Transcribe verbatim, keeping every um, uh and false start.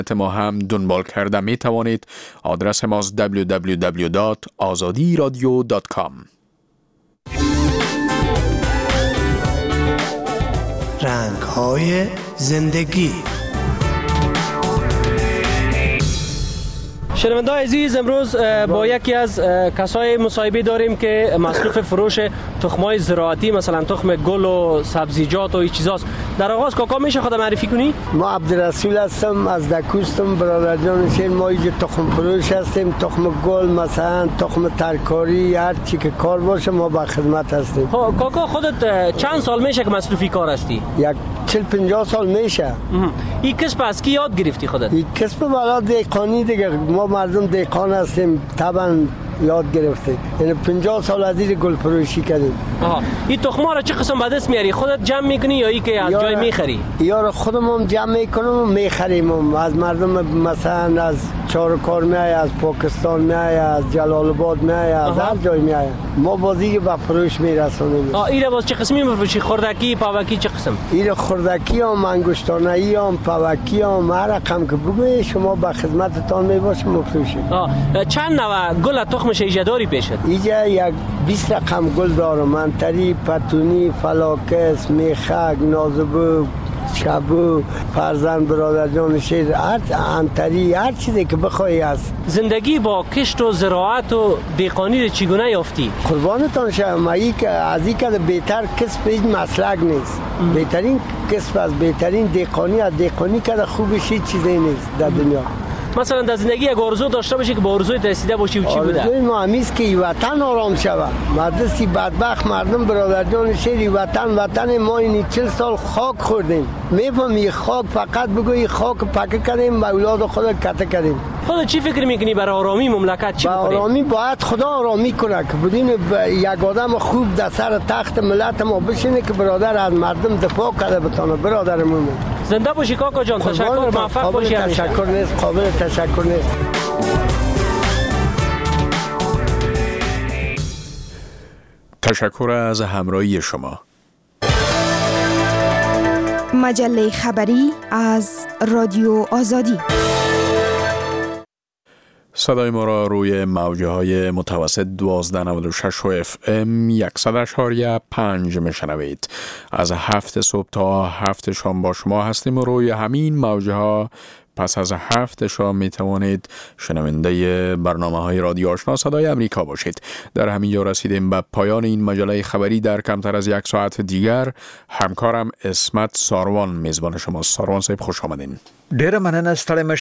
ما هم دنبال کرده می توانید. آدرس ماست دبلیو دبلیو دبلیو دات آزادی رادیو دات کام. رنگ‌های زندگی. شنونده‌های عزیز، امروز با یکی از کسای مصاحبه داریم که مصروف فروش تخم‌های زراعتی، مثلا تخم گل و سبزیجات و این چیزاست. در آغاز کاکا میشه خود معرفی کنی؟ ما عبدالرسول هستم، از دکوستم، برادر جان شیر. ما اینجا تخم فروش هستیم، تخم گل، مثلا تخم ترکاری، هر چی که کار باشه ما با خدمت هستیم. ها کاکا، خودت چند سال میشه که مصروفی کار هستی؟ یک چهل پنجاه سال میشه. این کسب از کی یاد گرفتی خودت؟ این کسب بالا دیقانی دیگه، ما مردم دیقان هستیم، طبعا یاد گرفتیم. یعنی پنجاه سال از این گل فروشی کردیم. آها، این تخم‌ها را چه قسم به دست میاری؟ خودت جمع میکنی یا ای که از جای میخری؟ یا خودمون جمع میکنیم و میخریم از مردم، مثلا از چارکار میای، از پاکستان میای، از جلال آباد میای، از هر جای میای. ما بازی به فروش میرسونیم. آ اینا باز چه قسمی میفروشی؟ خوردکی، پاوکی چه قسم؟ این خوردکی هم، انگشتانه‌ای هم، پاوکی هم، هر رقم که بگوی شما به خدمتتان میباشیم میفروشیم. آ چند نوع گل تخمش ایجا داری پیشت؟ اینجا یک بیست رقم گل دارم. منتری، پتونی، فلاکس، میخک، نازبو، شبو، فرزند برادر جان شیر، هر انتری، هر چیزی که بخوای هست. زندگی با کشت و زراعت و دیقانی چگونه یافتی؟ قربانتان شم، ای که از این که بهتر کسب هیچ مسلک نیست. ام. بهترین کسب از بهترین دیقانی، از دیقانی که خوبش هیچ چیزی نیست در دنیا. مثلا در زندگی یک آرزو داشته باشی که با آرزوی رسیده باشی و چی بوده؟ آرزوی ما همیست که وطن آرام شود. مدرسی بدبخت مردم برادر جان شیری، وطن وطن ما این چهل سال خاک خوردیم. میفهمی خاک فقط بگوی خاک پکه کردیم و اولاد خود کته کردیم. خودت چی فکر میکنی برای آرامی مملکت چی بکنی؟ آرامی باید خدا آرامی کنه که بدین یک آدم خوب در سر تخت ملت ما بشینه که برادر از مردم دفاع کرده بتونه. برادرمون زنده باشی کاکا جان، تشکر، موفق باشی. تشکر نیست، قابل تشکر نیست. تشکر از همراهی شما. مجله خبری از رادیو آزادی. صدای ما را روی موجه های متوسط دوازده نود و شش و اف ام صد و پنج میشنوید. از هفت صبح تا هفت شام با شما هستیم و روی همین موجه ها پس از هفت شام می توانید شنونده برنامه های رادیو آشنا صدای امریکا باشید. در همین جا رسیدیم به پایان این مجله خبری. در کمتر از یک ساعت دیگر همکارم اسمت ساروان میزبان شما. ساروان صاحب خوش آمدین. ډیره مننه ستړی